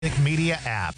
Media app.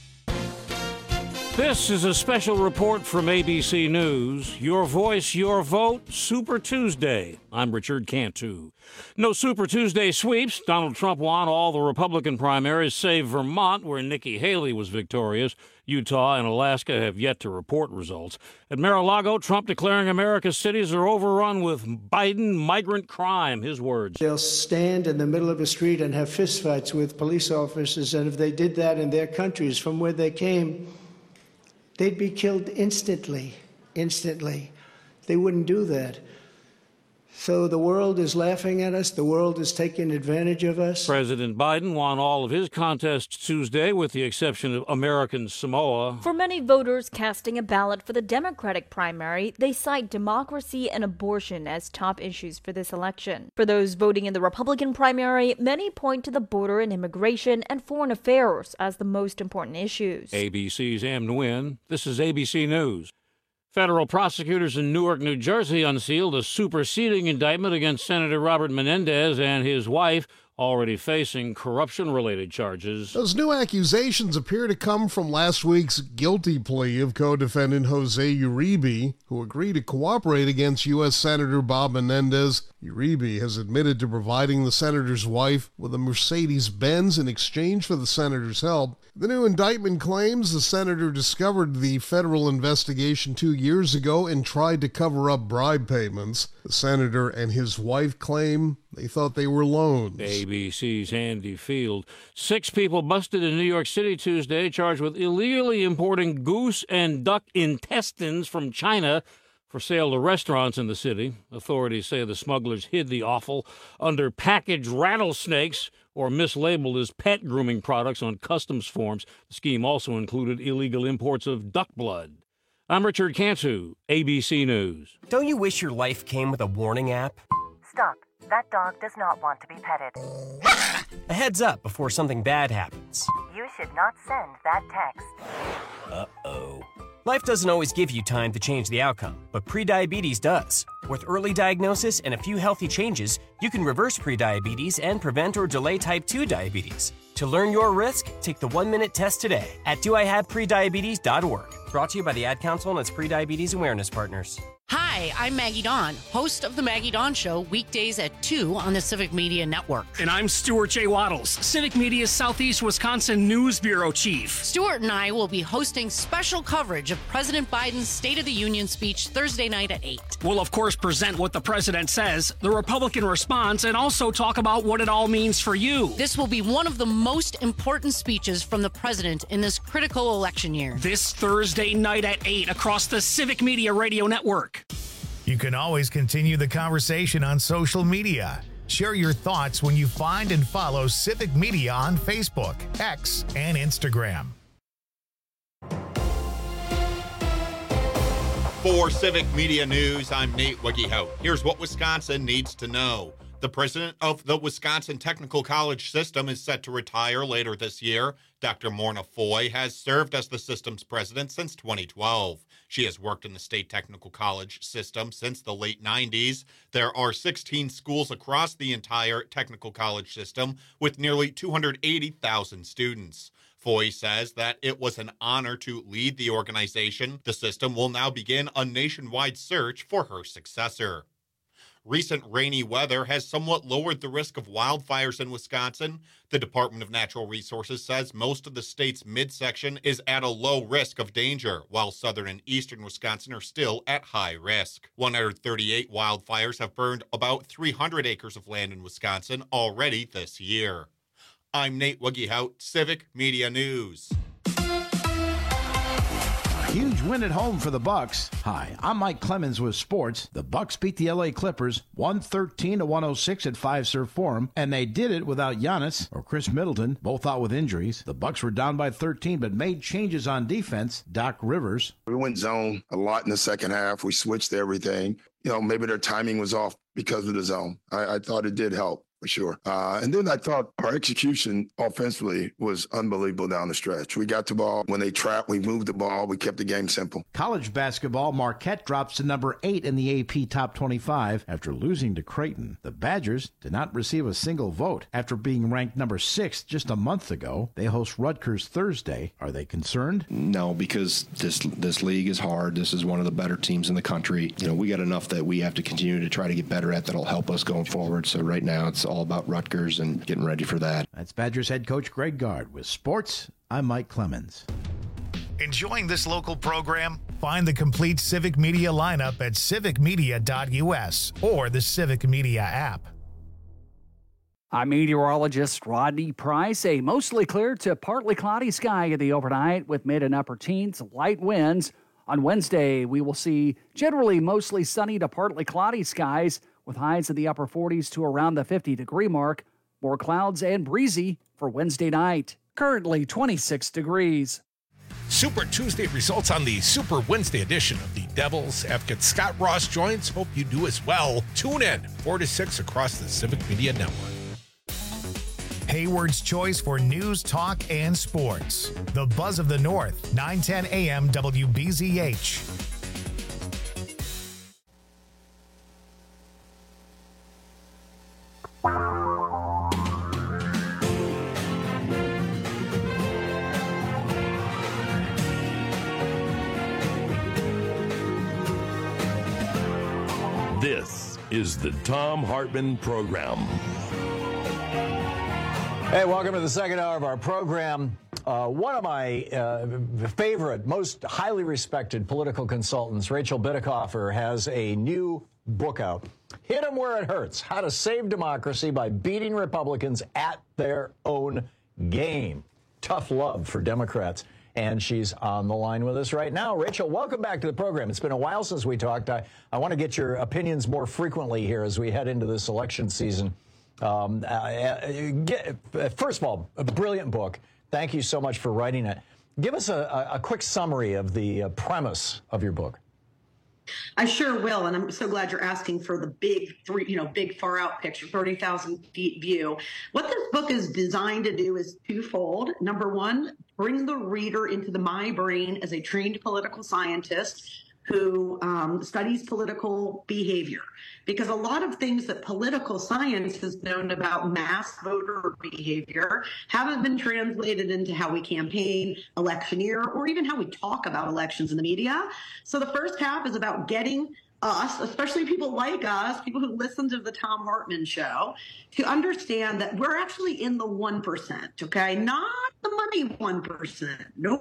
This is a special report from ABC News. Your voice, your vote, Super Tuesday. I'm Richard Cantu. No Super Tuesday sweeps. Donald Trump won all the Republican primaries, save Vermont, where Nikki Haley was victorious. Utah and Alaska have yet to report results. At Mar-a-Lago, Trump declaring America's cities are overrun with Biden migrant crime. His words. They'll stand in the middle of a street and have fistfights with police officers, and if they did that in their countries from where they came, they'd be killed instantly. They wouldn't do that. So the world is laughing at us. The world is taking advantage of us. President Biden won all of his contests Tuesday, with the exception of American Samoa. For many voters casting a ballot for the Democratic primary, they cite democracy and abortion as top issues for this election. For those voting in the Republican primary, many point to the border and immigration and foreign affairs as the most important issues. ABC's Am Nguyen. This is ABC News. Federal prosecutors in Newark, New Jersey unsealed a superseding indictment against Senator Robert Menendez and his wife, already facing corruption-related charges. Those new accusations appear to come from last week's guilty plea of co-defendant Jose Uribe, who agreed to cooperate against U.S. Senator Bob Menendez. Uribe has admitted to providing the senator's wife with a Mercedes-Benz in exchange for the senator's help. The new indictment claims the senator discovered the federal investigation 2 years ago and tried to cover up bribe payments. The senator and his wife claim they thought they were loans. ABC's Andy Field. 6 people busted in New York City Tuesday, charged with illegally importing goose and duck intestines from China for sale to restaurants in the city. Authorities say the smugglers hid the offal under packaged rattlesnakes or mislabeled as pet grooming products on customs forms. The scheme also included illegal imports of duck blood. I'm Richard Cantu, ABC News. Don't you wish your life came with a warning app? Stop. That dog does not want to be petted. A heads up before something bad happens. You should not send that text. Uh-oh. Life doesn't always give you time to change the outcome, but prediabetes does. With early diagnosis and a few healthy changes, you can reverse prediabetes and prevent or delay type 2 diabetes. To learn your risk, take the 1-minute test today at doihaveprediabetes.org. Brought to you by the Ad Council and its prediabetes awareness partners. Hi, I'm Maggie Dawn, host of The Maggie Dawn Show, weekdays at 2 on the Civic Media Network. And I'm Stuart J. Waddles, Civic Media's Southeast Wisconsin News Bureau Chief. Stuart and I will be hosting special coverage of President Biden's State of the Union speech Thursday night at 8. We'll, of course, present what the president says, the Republican response, and also talk about what it all means for you. This will be one of the most important speeches from the president in this critical election year. This Thursday night at 8 across the Civic Media Radio Network. You can always continue the conversation on social media. Share your thoughts when you find and follow Civic Media on Facebook, X, and Instagram. For Civic Media News, I'm Nate Wiggyhout. Here's what Wisconsin needs to know. The president of the Wisconsin Technical College System is set to retire later this year. Dr. Morna Foy has served as the system's president since 2012. She has worked in the state technical college system since the late 90s. There are 16 schools across the entire technical college system with nearly 280,000 students. Foy says that it was an honor to lead the organization. The system will now begin a nationwide search for her successor. Recent rainy weather has somewhat lowered the risk of wildfires in Wisconsin. The Department of Natural Resources says most of the state's midsection is at a low risk of danger, while southern and eastern Wisconsin are still at high risk. 138 wildfires have burned about 300 acres of land in Wisconsin already this year. I'm Nate Wiggyhout, Civic Media News. Huge win at home for the Bucks. Hi, I'm Mike Clemens with sports. The Bucks beat the LA Clippers 113-106 at Fiserv Forum, and they did it without Giannis or Chris Middleton, both out with injuries. The Bucks were down by 13, but made changes on defense. Doc Rivers. We went zone a lot in the second half. We switched everything. Maybe their timing was off because of the zone. I thought it did help. for sure. And then I thought our execution offensively was unbelievable down the stretch. We got the ball. When they trapped, we moved the ball. We kept the game simple. College basketball, Marquette drops to number 8 in the AP Top 25 after losing to Creighton. The Badgers did not receive a single vote after being ranked number 6 just a month ago. They host Rutgers Thursday. Are they concerned? No, because this league is hard. This is one of the better teams in the country. We got enough that we have to continue to try to get better at that'll help us going forward. So right now it's all about Rutgers and getting ready for that. That's Badgers head coach Greg Gard. With sports, I'm Mike Clemens. Enjoying this local program? Find the complete Civic Media lineup at civicmedia.us or the Civic Media app. I'm meteorologist Rodney Price. A mostly clear to partly cloudy sky in the overnight with mid and upper teens, light winds. On Wednesday, we will see generally mostly sunny to partly cloudy skies with highs in the upper 40s to around the 50-degree mark. More clouds and breezy for Wednesday night. Currently 26 degrees. Super Tuesday results on the Super Wednesday edition of the Devils Advocate Scott Ross joins. Hope you do as well. Tune in 4 to 6 across the Civic Media Network. Hayward's choice for news, talk, and sports. The Buzz of the North, 910 AM WBZH. This is the Thom Hartmann Program. Hey, welcome to the second hour of our program. One of my favorite, most highly respected political consultants, Rachel Bitecofer, has a new book out. Hit 'em where it hurts: How to Save Democracy by Beating Republicans at Their Own Game. Tough love for Democrats. And she's on the line with us right now. Rachel, welcome back to the program. It's been a while since we talked. I want to get your opinions more frequently here as we head into this election season. First of all, a brilliant book. Thank you so much for writing it. Give us a quick summary of the premise of your book. I sure will, and I'm so glad you're asking for the big far out picture, 30,000 feet view. What this book is designed to do is twofold. Number one, bring the reader into my brain as a trained political scientist who studies political behavior. Because a lot of things that political science has known about mass voter behavior haven't been translated into how we campaign, electioneer, or even how we talk about elections in the media. So the first half is about getting us, especially people like us, people who listen to the Thom Hartmann Show, to understand that we're actually in the 1%, okay? Not the money 1%. No.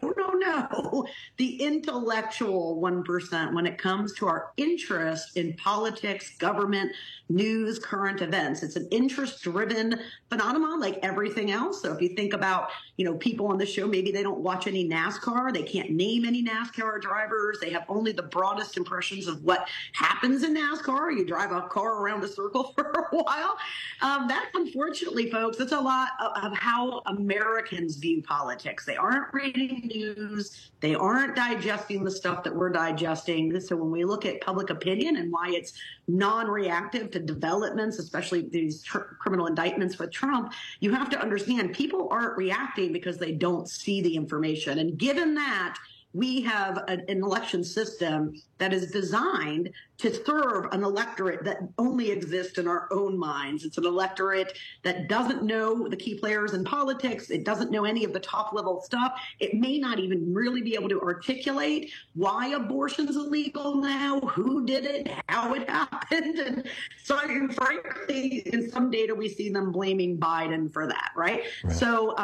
The intellectual 1% when it comes to our interest in politics, government, news, current events. It's an interest-driven phenomenon like everything else. So if you think about, people on the show, maybe they don't watch any NASCAR. They can't name any NASCAR drivers. They have only the broadest impressions of what happens in NASCAR. You drive a car around a circle for a while. That, unfortunately, folks, that's a lot of how Americans view politics. They aren't reading news. They aren't digesting the stuff that we're digesting. So when we look at public opinion and why it's non-reactive to developments, especially these criminal indictments with Trump, you have to understand people aren't reacting because they don't see the information. And given that, we have an election system that is designed to serve an electorate that only exists in our own minds. It's an electorate that doesn't know the key players in politics. It doesn't know any of the top-level stuff. It may not even really be able to articulate why abortion's illegal now, who did it, how it happened. And so, frankly, in some data, we see them blaming Biden for that, right? So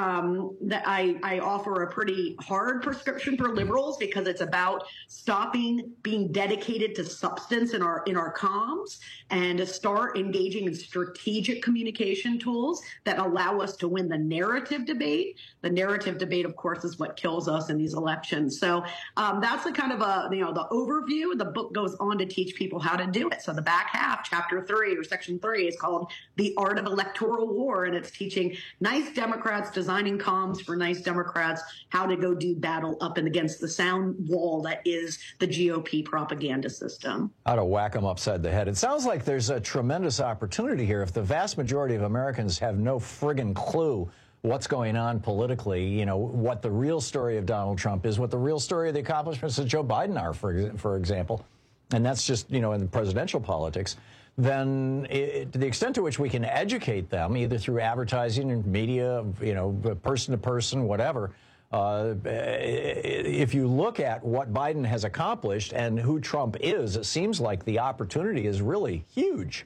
I offer a pretty hard prescription for liberals because it's about stopping being dedicated to substance in our comms and to start engaging in strategic communication tools that allow us to win the narrative debate. The narrative debate, of course, is what kills us in these elections. So that's the kind of the overview. The book goes on to teach people how to do it. So the back half, chapter 3 or section 3, is called The Art of Electoral War, and it's teaching nice Democrats, designing comms for nice Democrats, how to go do battle up and against the sound wall that is the GOP propaganda system. How to whack them upside the head. It sounds like there's a tremendous opportunity here. If the vast majority of Americans have no friggin' clue what's going on politically, you know, what the real story of Donald Trump is, what the real story of the accomplishments of Joe Biden are, for example, and that's just, you know, in the presidential politics, then to the extent to which we can educate them, either through advertising and media, you know, person to person, whatever, if you look at what Biden has accomplished and who Trump is, it seems like the opportunity is really huge.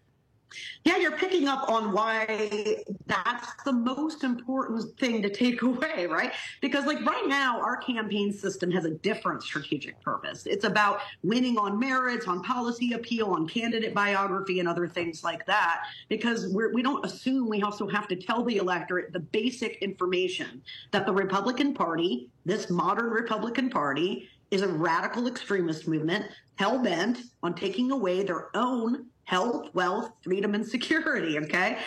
Yeah, you're picking up on why that's the most important thing to take away, right? Because like right now, our campaign system has a different strategic purpose. It's about winning on merits, on policy appeal, on candidate biography, and other things like that. Because we don't assume we also have to tell the electorate the basic information that the Republican Party, this modern Republican Party, is a radical extremist movement hell-bent on taking away their own health, wealth, freedom, and security, okay?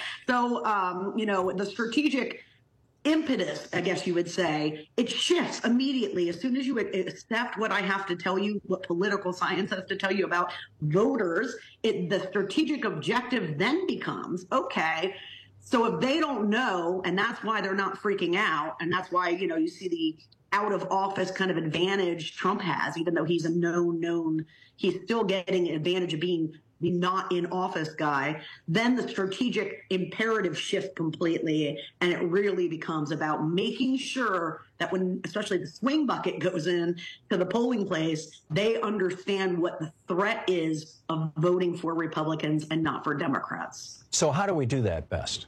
So, you know, the strategic impetus, I guess you would say, it shifts immediately as soon as you accept what I have to tell you, what political science has to tell you about voters. The strategic objective then becomes, okay, so if they don't know, and that's why they're not freaking out, and that's why, you know, you see the out of office kind of advantage Trump has, even though he's a known, he's still getting an advantage of being the not in office guy, then the strategic imperative shift completely. And it really becomes about making sure that when, especially the swing bucket goes in to the polling place, they understand what the threat is of voting for Republicans and not for Democrats. So how do we do that best?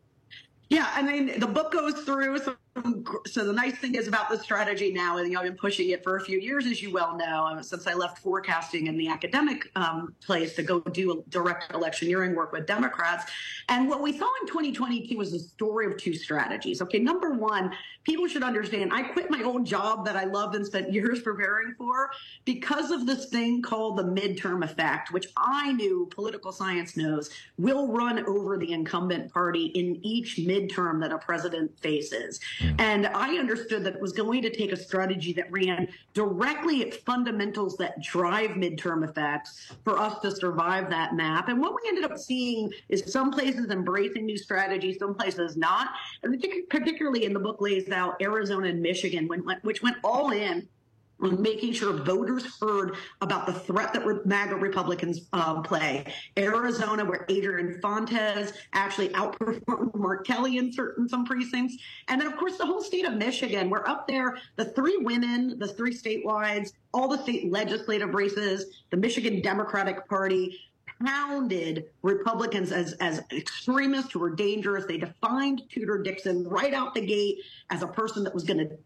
Yeah, I mean, the book goes through. So the nice thing is about the strategy now, and I've been pushing it for a few years, as you well know, since I left forecasting in the academic place to go do direct electioneering work with Democrats. And what we saw in 2022 was a story of two strategies. Okay, number one, people should understand I quit my old job that I loved and spent years preparing for because of this thing called the midterm effect, which I knew political science knows will run over the incumbent party in each midterm that a president faces. And I understood that it was going to take a strategy that ran directly at fundamentals that drive midterm effects for us to survive that map. And what we ended up seeing is some places embracing new strategies, some places not. And particularly in the book lays out Arizona and Michigan, which went all in on making sure voters heard about the threat that MAGA Republicans play. Arizona, where Adrian Fontes actually outperformed Mark Kelly in some precincts. And then, of course, the whole state of Michigan. We're up there, the three women, the three statewide, all the state legislative races, the Michigan Democratic Party pounded Republicans as extremists who were dangerous. They defined Tudor Dixon right out the gate as a person that was going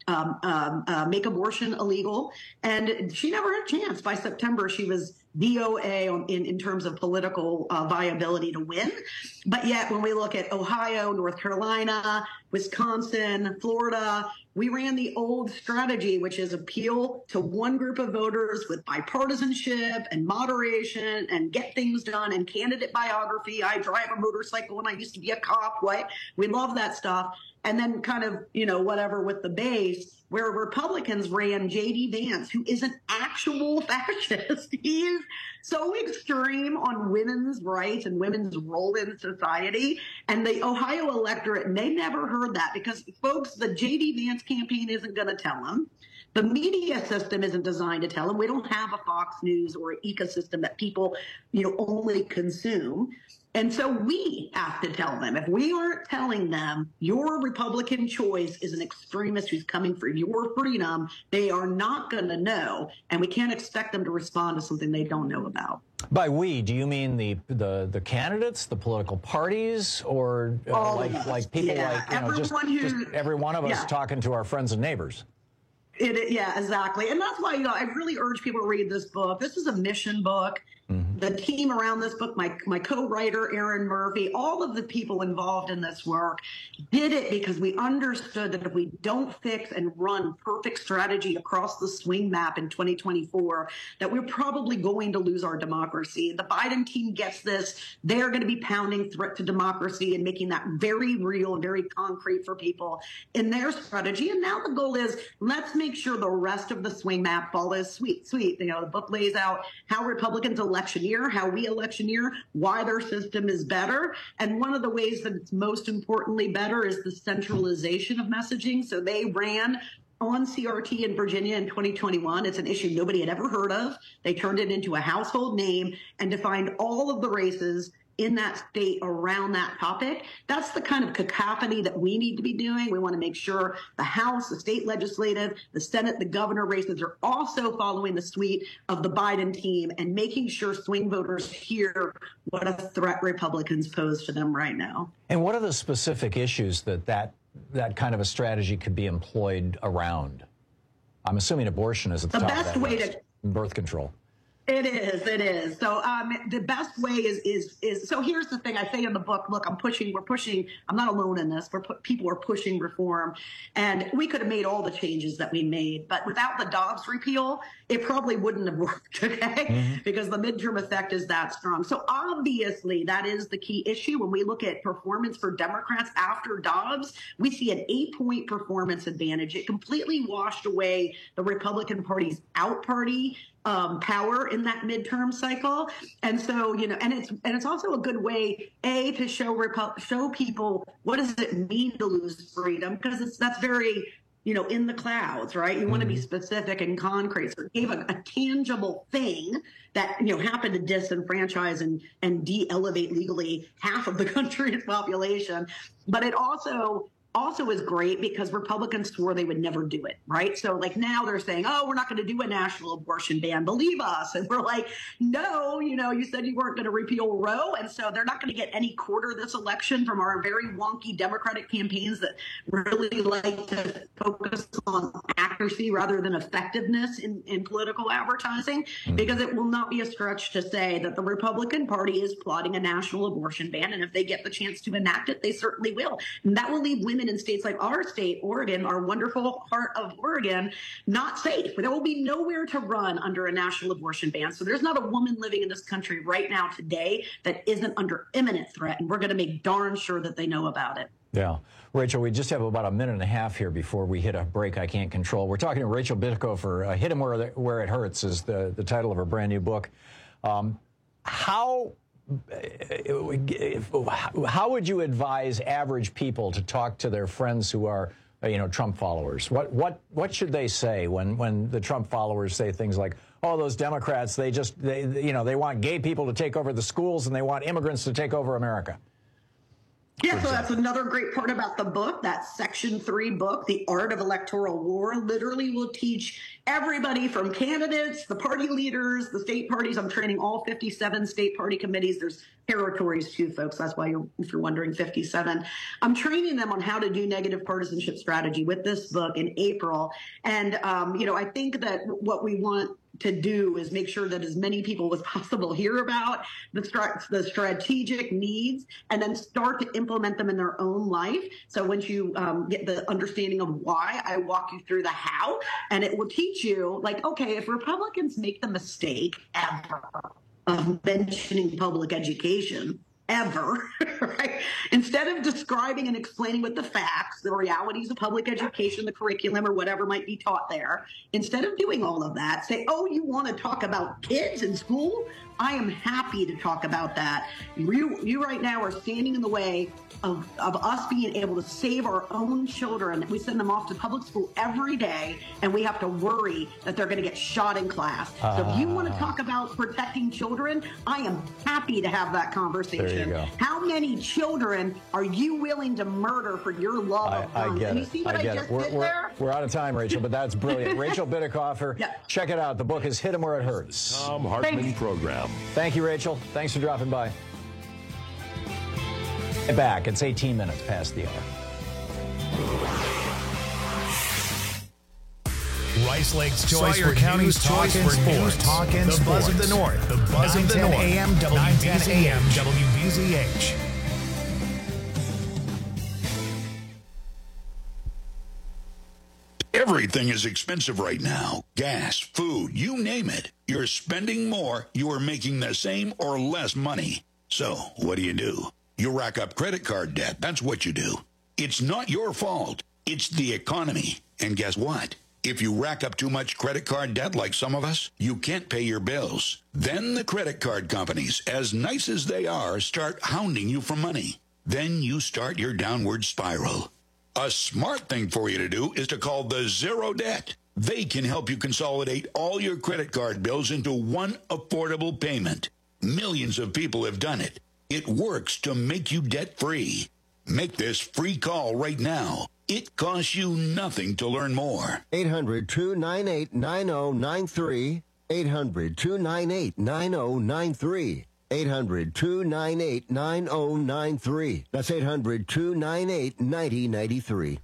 to make abortion illegal. And she never had a chance. By September, she was DOA in terms of political viability to win. But yet, when we look at Ohio, North Carolina, Wisconsin, Florida, we ran the old strategy, which is appeal to one group of voters with bipartisanship and moderation and get things done and candidate biography. I drive a motorcycle and I used to be a cop. What? We love that stuff. And then kind of, you know, whatever with the base, where Republicans ran J.D. Vance, who is an actual fascist. He's so extreme on women's rights and women's role in society. And the Ohio electorate, and they never heard that because, folks, the J.D. Vance campaign isn't going to tell them. The media system isn't designed to tell them. We don't have a Fox News or an ecosystem that people, you know, only consume. And so we have to tell them. If we aren't telling them your Republican choice is an extremist who's coming for your freedom, they are not going to know. And we can't expect them to respond to something they don't know about. By we, do you mean the candidates, the political parties, or like people like, you know, just every one of us talking to our friends and neighbors? Yeah, exactly. And that's why, you know, I really urge people to read this book. This is a mission book. The team around this book, my co-writer, Aaron Murphy, all of the people involved in this work did it because we understood that if we don't fix and run perfect strategy across the swing map in 2024, that we're probably going to lose our democracy. The Biden team gets this. They're going to be pounding threat to democracy and making that very real and very concrete for people in their strategy. And now the goal is, let's make sure the rest of the swing map follows suit. The book lays out how Republicans electioneer, how we electioneer, why their system is better. And one of the ways that it's most importantly better is the centralization of messaging. So they ran on CRT in Virginia in 2021. It's an issue nobody had ever heard of. They turned it into a household name and defined all of the races in that state around that topic. That's the kind of cacophony that we need to be doing. We want to make sure the House, the state legislative, the Senate, the governor races are also following the suite of the Biden team and making sure swing voters hear what a threat Republicans pose to them right now. And what are the specific issues that kind of a strategy could be employed around? I'm assuming abortion is at the top of that list. Birth control. It is. So the best way is so here's the thing I say in the book, look, we're pushing, I'm not alone in this, people are pushing reform, and we could have made all the changes that we made, but without the Dobbs repeal, it probably wouldn't have worked, okay? Because the midterm effect is that strong. So obviously that is the key issue. When we look at performance for Democrats after Dobbs, we see an 8-point performance advantage. It completely washed away the Republican Party's out-party power in that midterm cycle. And so, and it's also a good way, to show people what does it mean to lose freedom, because that's very, in the clouds, right? You want to be specific and concrete. So it gave a tangible thing that, happened to disenfranchise and de-elevate legally half of the country's population. But it also is great because Republicans swore they would never do it, right? So now they're saying, oh, we're not going to do a national abortion ban. Believe us. And we're like, no, you said you weren't going to repeal Roe. And so they're not going to get any quarter this election from our very wonky Democratic campaigns that really like to focus on accuracy rather than effectiveness in political advertising, because it will not be a stretch to say that the Republican Party is plotting a national abortion ban. And if they get the chance to enact it, they certainly will. And that will leave women in states like our state, Oregon, our wonderful heart of Oregon, not safe. There will be nowhere to run under a national abortion ban. So there's not a woman living in this country right now today that isn't under imminent threat. And we're going to make darn sure that they know about it. Yeah. Rachel, we just have about a minute and a half here before we hit a break I can't control. We're talking to Rachel Bitecofer. Hit 'em Where It Hurts is the title of her brand new book. How would you advise average people to talk to their friends who are, Trump followers? What should they say when the Trump followers say things like, oh, those Democrats, they want gay people to take over the schools and they want immigrants to take over America? Yeah, so that's another great part about the book. That Section 3 book, The Art of Electoral War, literally will teach everybody from candidates, the party leaders, the state parties. I'm training all 57 state party committees. There's territories too, folks. That's why, if you're wondering, 57. I'm training them on how to do negative partisanship strategy with this book in April. And, I think that what we want to do is make sure that as many people as possible hear about the strategic needs and then start to implement them in their own life. So once you get the understanding of why, I walk you through the how, and it will teach you, okay, if Republicans make the mistake ever of mentioning public education, ever, right? Instead of describing and explaining with the facts, the realities of public education, the curriculum, or whatever might be taught there, instead of doing all of that, say, oh, you want to talk about kids in school? I am happy to talk about that. You right now are standing in the way of us being able to save our own children. We send them off to public school every day, and we have to worry that they're going to get shot in class. So if you want to talk about protecting children, I am happy to have that conversation. There you go. How many children are you willing to murder for your love of guns? I get and it. You see what I just did there? We're out of time, Rachel, but that's brilliant. Rachel Bitecofer, check it out. The book is Hit 'em Where It Hurts. Thom Hartmann Program. Thank you, Rachel. Thanks for dropping by. Back. It's 18 minutes past the hour. Rice Lake's choice Sawyer for County's news, talk, choice and for sports. news, talk, and The Buzz of sports. the North. The Buzz of the 910 North. AM 910 AM WBZH. Everything is expensive right now. Gas, food, you name it. You're spending more, you are making the same or less money. So, what do? You rack up credit card debt. That's what you do. It's not your fault. It's the economy. And guess what? If you rack up too much credit card debt like some of us, you can't pay your bills. Then the credit card companies, as nice as they are, start hounding you for money. Then you start your downward spiral. A smart thing for you to do is to call the Zero Debt. They can help you consolidate all your credit card bills into one affordable payment. Millions of people have done it. It works to make you debt-free. Make this free call right now. It costs you nothing to learn more. 800-298-9093. 800-298-9093. 800-298-9093. That's 800-298-9093.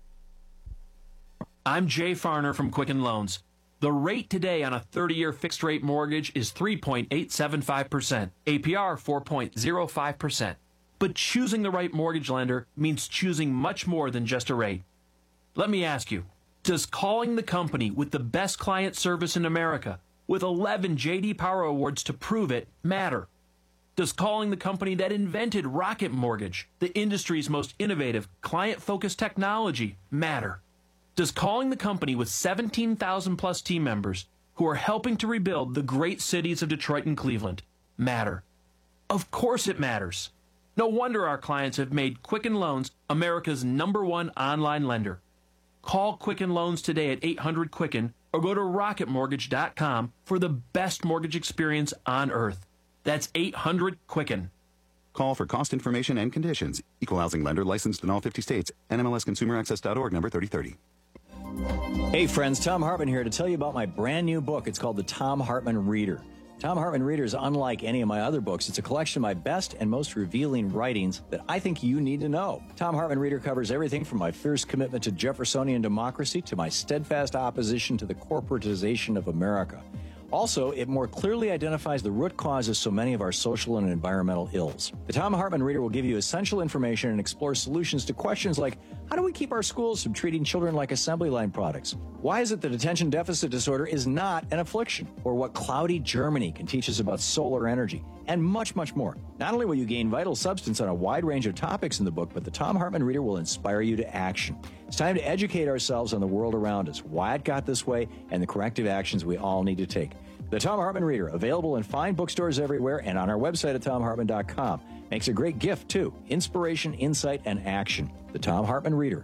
I'm Jay Farner from Quicken Loans. The rate today on a 30-year fixed-rate mortgage is 3.875%, APR 4.05%. But choosing the right mortgage lender means choosing much more than just a rate. Let me ask you, does calling the company with the best client service in America, with 11 J.D. Power Awards to prove it, matter? Does calling the company that invented Rocket Mortgage, the industry's most innovative, client-focused technology, matter? Does calling the company with 17,000-plus team members who are helping to rebuild the great cities of Detroit and Cleveland matter? Of course it matters. No wonder our clients have made Quicken Loans America's #1 online lender. Call Quicken Loans today at 800-QUICKEN or go to rocketmortgage.com for the best mortgage experience on earth. That's 800-QUICKEN. Call for cost information and conditions. Equal housing lender licensed in all 50 states. NMLSConsumerAccess.org number 3030. Hey friends, Tom Hartman here to tell you about my brand new book. It's called The Tom Hartman Reader. Tom Hartman Reader is unlike any of my other books. It's a collection of my best and most revealing writings that I think you need to know. Tom Hartman Reader covers everything from my fierce commitment to Jeffersonian democracy to my steadfast opposition to the corporatization of America. Also, it more clearly identifies the root causes of so many of our social and environmental ills. The Tom Hartman Reader will give you essential information and explore solutions to questions like, how do we keep our schools from treating children like assembly line products? Why is it that attention deficit disorder is not an affliction? Or what cloudy Germany can teach us about solar energy? And much, much more. Not only will you gain vital substance on a wide range of topics in the book, but the Tom Hartman Reader will inspire you to action. It's time to educate ourselves on the world around us, why it got this way, and the corrective actions we all need to take. The Tom Hartman Reader, available in fine bookstores everywhere and on our website at TomHartman.com. Makes a great gift, too. Inspiration, insight, and action. The Tom Hartman Reader.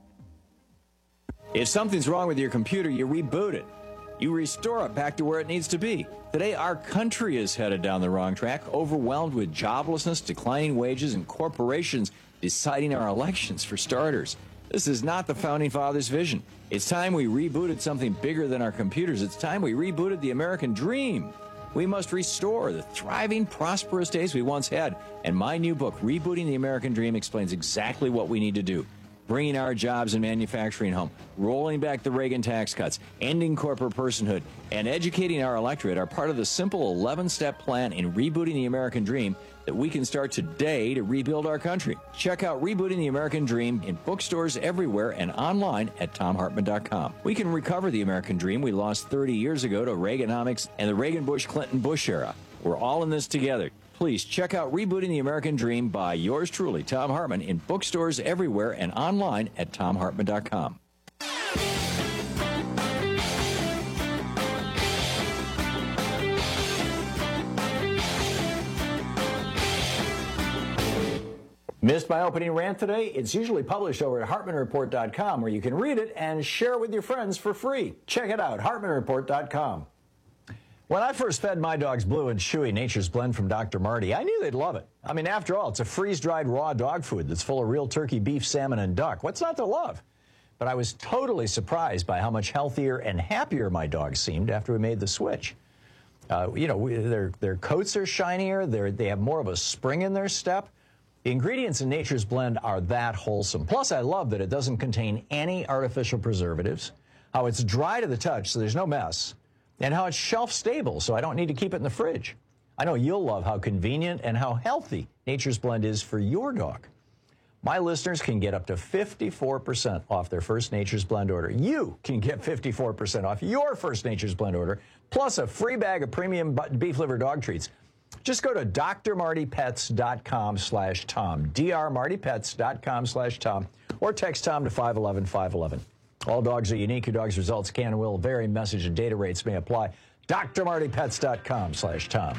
If something's wrong with your computer, you reboot it. You restore it back to where it needs to be. Today, our country is headed down the wrong track, overwhelmed with joblessness, declining wages, and corporations deciding our elections, for starters. This is not the Founding Fathers' vision. It's time we rebooted something bigger than our computers. It's time we rebooted the American dream. We must restore the thriving, prosperous days we once had. And my new book, Rebooting the American Dream, explains exactly what we need to do. Bringing our jobs and manufacturing home, rolling back the Reagan tax cuts, ending corporate personhood, and educating our electorate are part of the simple 11-step plan in rebooting the American dream that we can start today to rebuild our country. Check out Rebooting the American Dream in bookstores everywhere and online at TomHartman.com. We can recover the American dream we lost 30 years ago to Reaganomics and the Reagan-Bush-Clinton-Bush era. We're all in this together. Please check out Rebooting the American Dream by yours truly, Tom Hartman, in bookstores everywhere and online at TomHartman.com. Missed my opening rant today? It's usually published over at HartmanReport.com, where you can read it and share it with your friends for free. Check it out, HartmanReport.com. When I first fed my dogs Blue and Chewy Nature's Blend from Dr. Marty, I knew they'd love it. I mean, after all, it's a freeze-dried raw dog food that's full of real turkey, beef, salmon, and duck. What's not to love? But I was totally surprised by how much healthier and happier my dogs seemed after we made the switch. Their coats are shinier, they have more of a spring in their step. The ingredients in Nature's Blend are that wholesome. Plus, I love that it doesn't contain any artificial preservatives. how it's dry to the touch, so there's no mess, and how it's shelf stable, so I don't need to keep it in the fridge. I know you'll love how convenient and how healthy Nature's Blend is for your dog. My listeners can get up to 54% off their first Nature's Blend order. You can get 54% off your first Nature's Blend order, plus a free bag of premium beef liver dog treats. Just go to drmartypets.com/Tom, drmartypets.com/Tom, or text Tom to 511-511. All dogs are unique. Your dog's results can and will vary. Message and data rates may apply. drmartypets.com/Tom.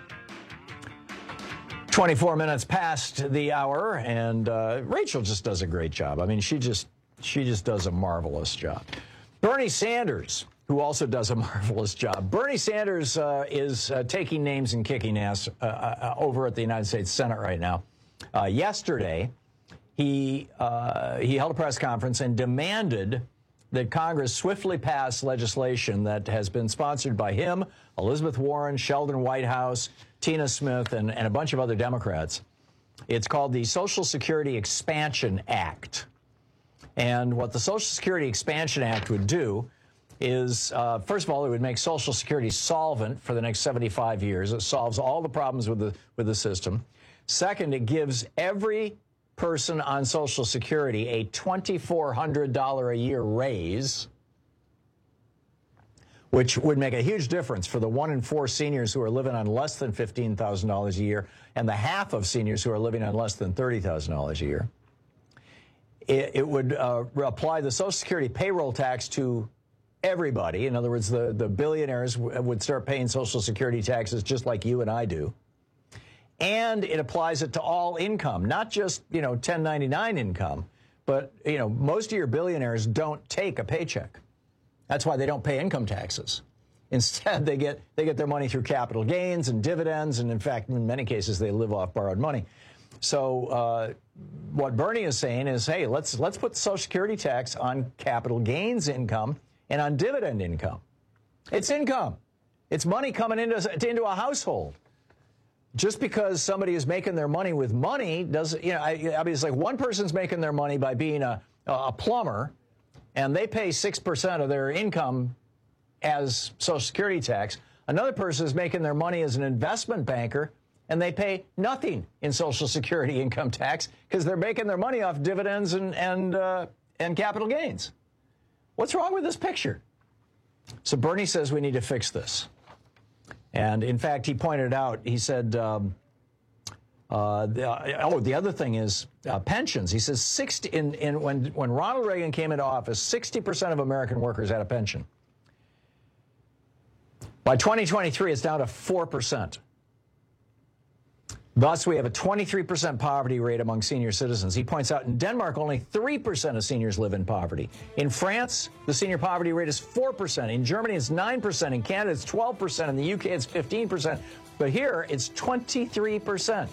24 minutes past the hour, and Rachel just does a great job. I mean, she just does a marvelous job. Bernie Sanders, who also does a marvelous job. Bernie Sanders is taking names and kicking ass over at the United States Senate right now. Yesterday, he held a press conference and demanded that Congress swiftly pass legislation that has been sponsored by him, Elizabeth Warren, Sheldon Whitehouse, Tina Smith, and a bunch of other Democrats. It's called the Social Security Expansion Act. And what the Social Security Expansion Act would do is, first of all, it would make Social Security solvent for the next 75 years. It solves all the problems with the system. Second, it gives every person on Social Security a $2,400 a year raise, which would make a huge difference for the 1 in 4 seniors who are living on less than $15,000 a year and the half of seniors who are living on less than $30,000 a year. It would apply the Social Security payroll tax to everybody. In other words, the billionaires would start paying Social Security taxes just like you and I do. And it applies it to all income, not just, 1099 income, but, most of your billionaires don't take a paycheck. That's why they don't pay income taxes. Instead, they get their money through capital gains and dividends, and in fact, in many cases, they live off borrowed money. So what Bernie is saying is, hey, let's put the Social Security tax on capital gains income and on dividend income. It's income. It's money coming into a household. Just because somebody is making their money with money doesn't, I mean, it's like one person's making their money by being a plumber, and they pay 6% of their income as Social Security tax. Another person is making their money as an investment banker, and they pay nothing in Social Security income tax because they're making their money off dividends and capital gains. What's wrong with this picture? So Bernie says we need to fix this. And in fact, he pointed out, he said, the other thing is pensions. He says when Ronald Reagan came into office, 60% of American workers had a pension. By 2023, it's down to 4%. Thus, we have a 23% poverty rate among senior citizens. He points out in Denmark, only 3% of seniors live in poverty. In France, the senior poverty rate is 4%. In Germany, it's 9%. In Canada, it's 12%. In the UK, it's 15%. But here, it's 23%.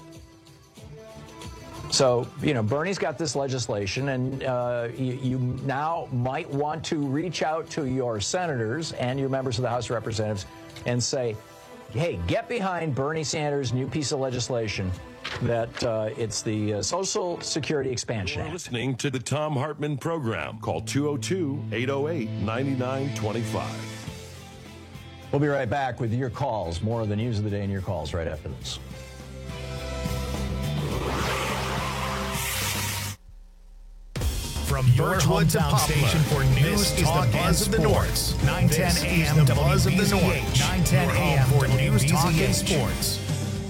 So, Bernie's got this legislation, and you now might want to reach out to your senators and your members of the House of Representatives and say, hey, get behind Bernie Sanders' new piece of legislation that it's the Social Security Expansion Act. You're listening to the Thom Hartmann Program. Call 202-808-9925. We'll be right back with your calls. More of the news of the day and your calls right after this. From your hometown station for news, talk, and sports. 910 AM, the Buzz of the North. 910 AM for news, talk, and sports.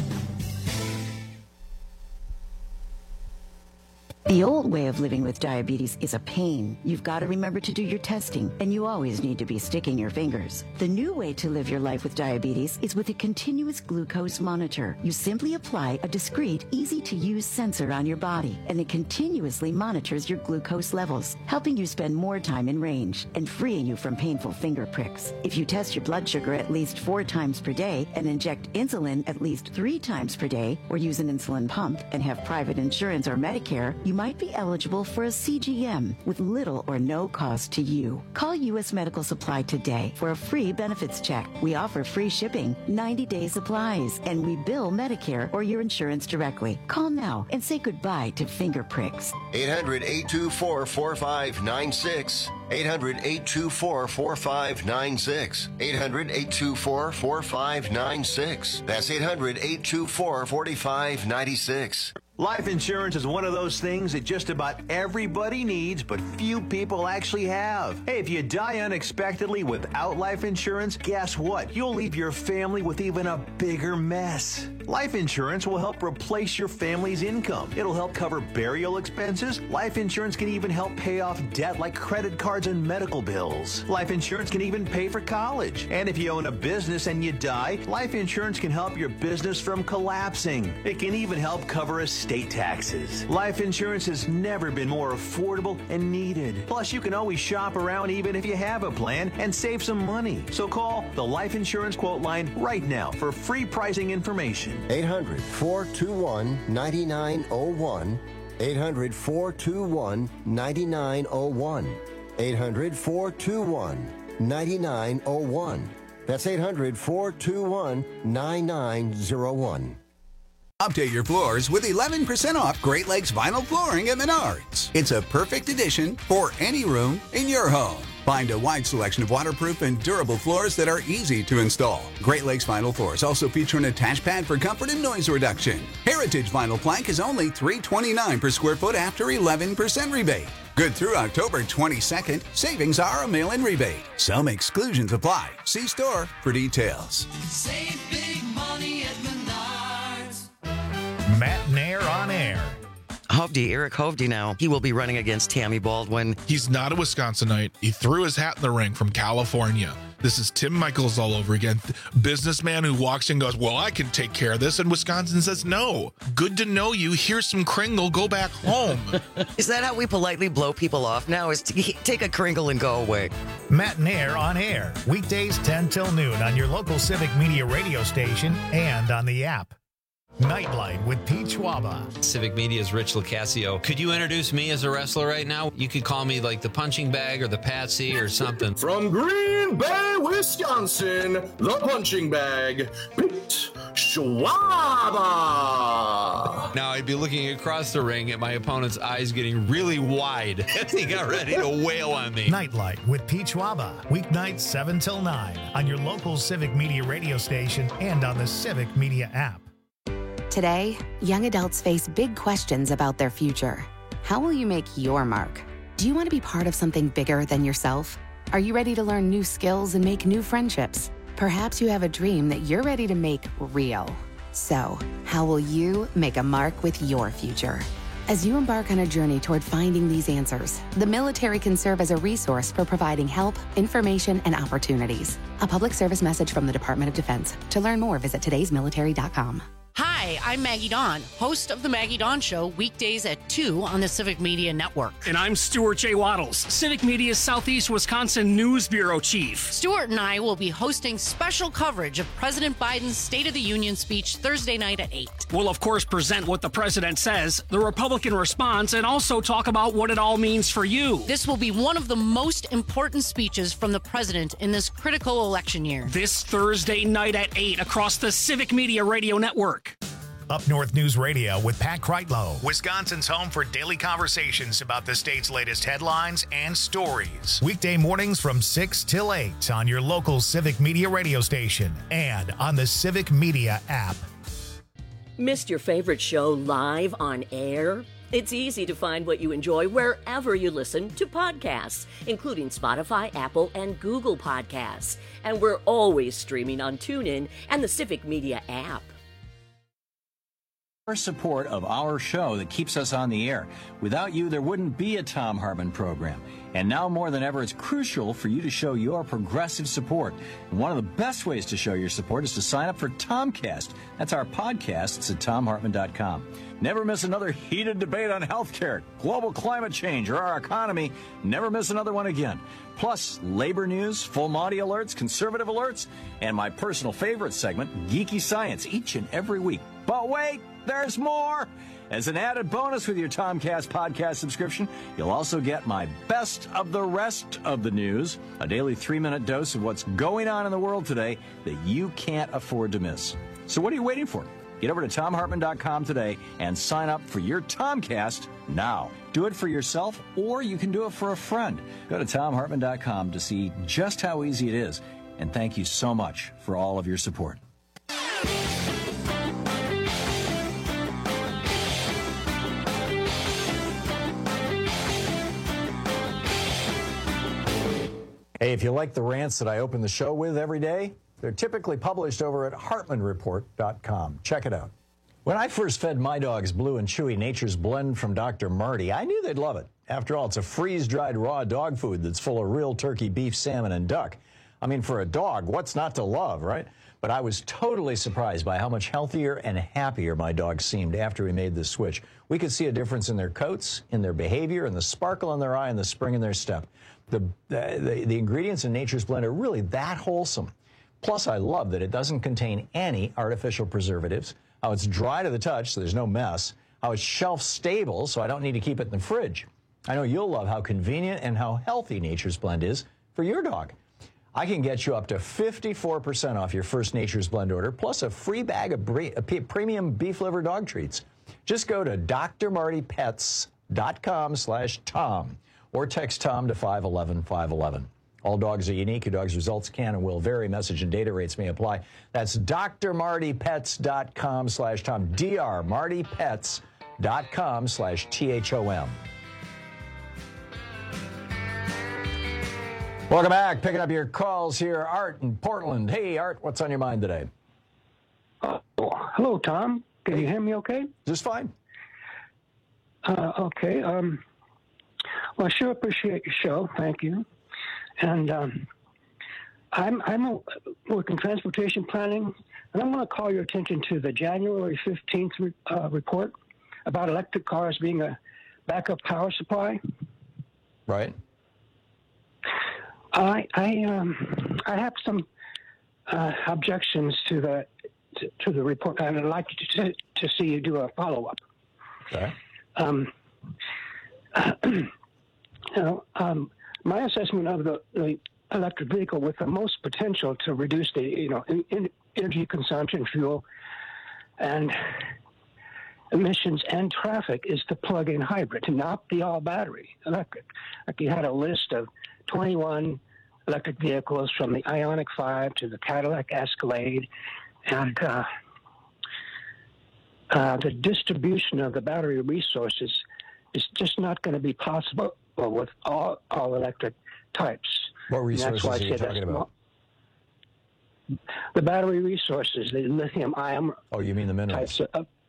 The old way of living with diabetes is a pain. You've got to remember to do your testing, and you always need to be sticking your fingers. The new way to live your life with diabetes is with a continuous glucose monitor. You simply apply a discreet, easy-to-use sensor on your body, and it continuously monitors your glucose levels, helping you spend more time in range and freeing you from painful finger pricks. If you test your blood sugar at least 4 times per day and inject insulin at least 3 times per day, or use an insulin pump and have private insurance or Medicare, you might be eligible for a CGM with little or no cost to you. Call U.S. Medical Supply today for a free benefits check. We offer free shipping, 90-day supplies, and we bill Medicare or your insurance directly. Call now and say goodbye to finger pricks. 800-824-4596. 800-824-4596. 800-824-4596. That's 800-824-4596. Life insurance is one of those things that just about everybody needs, but few people actually have. Hey, if you die unexpectedly without life insurance, guess what? You'll leave your family with even a bigger mess. Life insurance will help replace your family's income. It'll help cover burial expenses. Life insurance can even help pay off debt like credit cards and medical bills. Life insurance can even pay for college. And if you own a business and you die, life insurance can help your business from collapsing. It can even help cover estate taxes. Life insurance has never been more affordable and needed. Plus, you can always shop around even if you have a plan and save some money. So call the Life Insurance Quote Line right now for free pricing information. 800-421-9901. 800-421-9901. 800-421-9901. That's 800-421-9901. Update your floors with 11% off Great Lakes Vinyl Flooring at Menards. It's a perfect addition for any room in your home. Find a wide selection of waterproof and durable floors that are easy to install. Great Lakes Vinyl Floors also feature an attached pad for comfort and noise reduction. Heritage Vinyl Plank is only $329 per square foot after 11% rebate. Good through October 22nd. Savings are a mail-in rebate. Some exclusions apply. See store for details. Save big money at Menards. Matt Nair on air. Hovde, Eric Hovde now, he will be running against Tammy Baldwin. He's not a Wisconsinite. He threw his hat in the ring from California. This is Tim Michaels all over again. Businessman who walks in and goes, well, I can take care of this. And Wisconsin says, no. Good to know you. Here's some Kringle. Go back home. Is that how we politely blow people off now? Is to take a Kringle and go away? Matt Nair on air. Weekdays 10 till noon on your local Civic Media radio station and on the app. Nightlight with Pete Schwaba. Civic Media's Rich Locascio. Could you introduce me as a wrestler right now? You could call me like the punching bag or the Patsy or something. From Green Bay, Wisconsin, the punching bag, Pete Schwaba. Now I'd be looking across the ring at my opponent's eyes getting really wide as he got ready to wail on me. Nightlight with Pete Schwaba. Weeknights 7 till 9 on your local Civic Media radio station and on the Civic Media app. Today, young adults face big questions about their future. How will you make your mark? Do you want to be part of something bigger than yourself? Are you ready to learn new skills and make new friendships? Perhaps you have a dream that you're ready to make real. So, how will you make a mark with your future? As you embark on a journey toward finding these answers, the military can serve as a resource for providing help, information, and opportunities. A public service message from the Department of Defense. To learn more, visit today'smilitary.com. Hi, I'm Maggie Dawn, host of The Maggie Dawn Show, weekdays at 2 on the Civic Media Network. And I'm Stuart J. Waddles, Civic Media's Southeast Wisconsin News Bureau Chief. Stuart and I will be hosting special coverage of President Biden's State of the Union speech Thursday night at 8. We'll, of course, present what the president says, the Republican response, and also talk about what it all means for you. This will be one of the most important speeches from the president in this critical election year. This Thursday night at 8 across the Civic Media Radio Network. Up North News Radio with Pat Kreitlow, Wisconsin's home for daily conversations about the state's latest headlines and stories. Weekday mornings from 6 till 8 on your local Civic Media radio station and on the Civic Media app. Missed your favorite show live on air? It's easy to find what you enjoy wherever you listen to podcasts, including Spotify, Apple, and Google Podcasts. And we're always streaming on TuneIn and the Civic Media app. Support of our show that keeps us on the air. Without you, there wouldn't be a Thom Hartmann program. And now more than ever, it's crucial for you to show your progressive support. And one of the best ways to show your support is to sign up for Tomcast. That's our podcast. It's at TomHartmann.com. Never miss another heated debate on healthcare, global climate change, or our economy. Never miss another one again. Plus, labor news, full Monty alerts, conservative alerts, and my personal favorite segment, Geeky Science, each and every week. But wait, there's more! As an added bonus with your Tomcast podcast subscription, you'll also get my best of the rest of the news, a daily 3-minute dose of what's going on in the world today that you can't afford to miss. So what are you waiting for? Get over to TomHartman.com today and sign up for your Tomcast now. Do it for yourself, or you can do it for a friend. Go to TomHartman.com to see just how easy it is. And thank you so much for all of your support. Hey, if you like the rants that I open the show with every day, they're typically published over at HartmanReport.com. Check it out. When I first fed my dogs Blue and Chewy Nature's Blend from Dr. Marty, I knew they'd love it. After all, it's a freeze-dried raw dog food that's full of real turkey, beef, salmon, and duck. I mean, for a dog, what's not to love, right? But I was totally surprised by how much healthier and happier my dogs seemed after we made this switch. We could see a difference in their coats, in their behavior, in the sparkle in their eye, and the spring in their step. The ingredients in Nature's Blend are really that wholesome. Plus, I love that it doesn't contain any artificial preservatives, how it's dry to the touch, so there's no mess, how it's shelf stable, so I don't need to keep it in the fridge. I know you'll love how convenient and how healthy Nature's Blend is for your dog. I can get you up to 54% off your first Nature's Blend order, plus a free bag of premium beef liver dog treats. Just go to drmartypets.com/Tom or text Tom to 511-511. All dogs are unique. Your dog's results can and will vary. Message and data rates may apply. That's drmartypets.com/Tom. drmartypets.com/THOM. Welcome back. Picking up your calls here. Art in Portland. Hey, Art, what's on your mind today? Hello, Tom. Can you hear me okay? Just fine. Okay. Well, I sure appreciate your show. Thank you. And I'm working transportation planning, and I want to call your attention to the January 15th report about electric cars being a backup power supply. Right. I have some objections to the report, and I'd like to see you do a follow-up. Okay. My assessment of the electric vehicle with the most potential to reduce the energy consumption, fuel, and emissions and traffic is the plug-in hybrid, not the all-battery electric. Like you had a list of 21 electric vehicles from the Ioniq 5 to the Cadillac Escalade, and the distribution of the battery resources is just not going to be possible with all electric types. What resources are you talking about? The battery resources, the lithium-ion. Oh, you mean the minerals?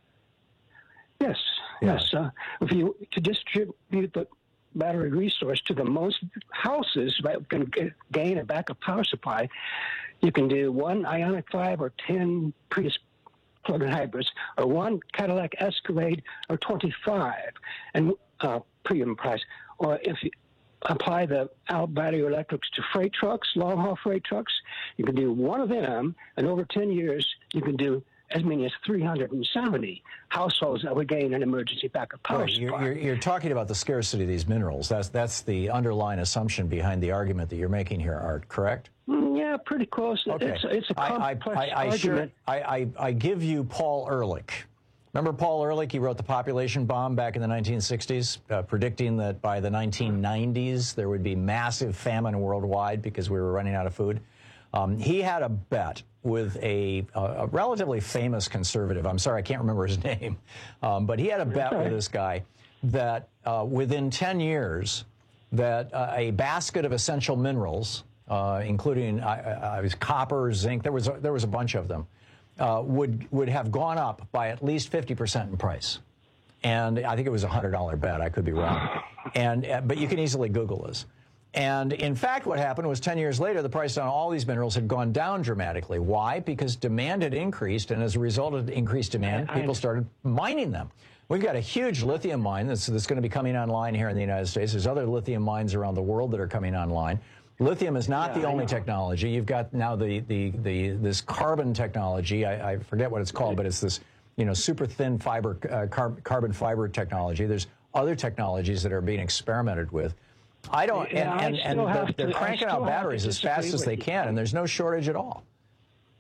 Yes. If you to distribute the battery resource to the most houses that can gain a backup power supply, you can do one Ioniq 5 or 10 Prius plug-in hybrids, or one Cadillac Escalade, or 25, and premium price. Or if you apply the battery electrics to freight trucks, long-haul freight trucks, you can do one of them, and over 10 years, you can do as many as 370 households that would gain an emergency backup power supply. You're talking about the scarcity of these minerals. That's the underlying assumption behind the argument that you're making here, Art, correct? Yeah, pretty close. Okay. It's a complex argument. I give you Paul Ehrlich. Remember Paul Ehrlich? He wrote The Population Bomb back in the 1960s, predicting that by the 1990s there would be massive famine worldwide because we were running out of food. He had a bet with a relatively famous conservative. I'm sorry, I can't remember his name. But he had a bet with this guy that within 10 years that a basket of essential minerals, including copper, zinc, there was a bunch of them, would have gone up by at least 50% in price. And I think it was a $100 bet. I could be wrong. But you can easily Google this. And in fact, what happened was 10 years later, the price on all these minerals had gone down dramatically. Why? Because demand had increased, and as a result of increased demand, people started mining them. We've got a huge lithium mine that's going to be coming online here in the United States. There's other lithium mines around the world that are coming online. Lithium is not the only technology. You've got now this carbon technology. I forget what it's called, but it's this super thin fiber carbon fiber technology. There's other technologies that are being experimented with. They're cranking out batteries as fast as they can, and there's no shortage at all.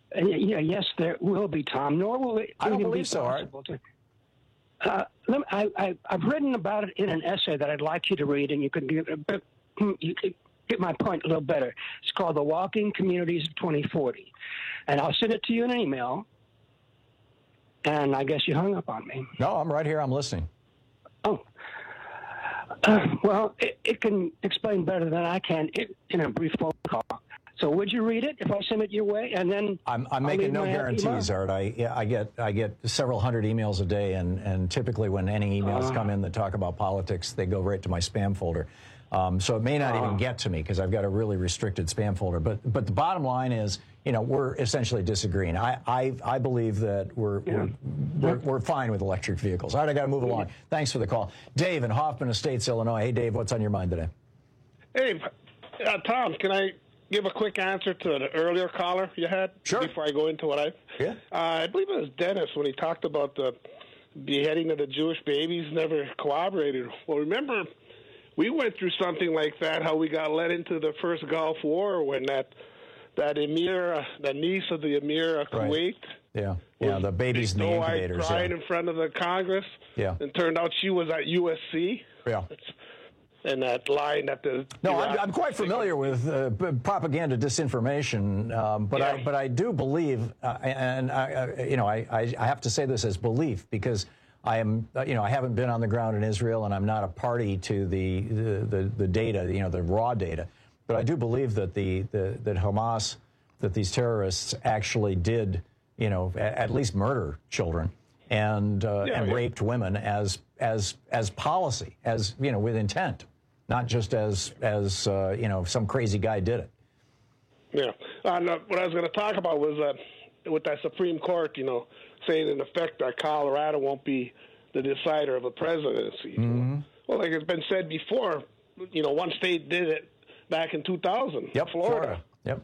Yes, there will be, Tom. Nor will it I don't even believe be so, Art. possible to. I've written about it in an essay that I'd like you to read, and you could get my point a little better. It's called The Walking Communities of 2040. And I'll send it to you in an email. And I guess you hung up on me. No, I'm right here. I'm listening. Oh. Well, it can explain better than I can in a brief phone call. So would you read it if I send it your way? And then I'm making no guarantees, Art. I get several hundred emails a day, and typically when any emails come in that talk about politics, they go right to my spam folder. So it may not even get to me because I've got a really restricted spam folder. But the bottom line is, we're essentially disagreeing. I believe that we're fine with electric vehicles. All right, I got to move along. Thanks for the call, Dave in Hoffman Estates, Illinois. Hey, Dave, what's on your mind today? Hey, Tom, can I give a quick answer to the earlier caller you had? Sure. Before I go into what I believe it was Dennis when he talked about the beheading of the Jewish babies never cooperated. Well, remember, we went through something like that, how we got led into the first Gulf War when that emir, the niece of the emir of Kuwait. Yeah, the babies in the incubators. Cried in front of the Congress. Yeah. And turned out she was at USC. Yeah. And that line that the I'm quite familiar with propaganda disinformation, but I do believe, and I have to say this as belief because I am I haven't been on the ground in Israel and I'm not a party to the data, the raw data, but I do believe that that Hamas, that these terrorists actually did at least murder children and raped women as policy, as with intent. Not just as some crazy guy did it. Yeah. What I was going to talk about was with that Supreme Court, saying in effect that Colorado won't be the decider of a presidency. Mm-hmm. Well, like it's been said before, one state did it back in 2000. Yep, Florida. Yep.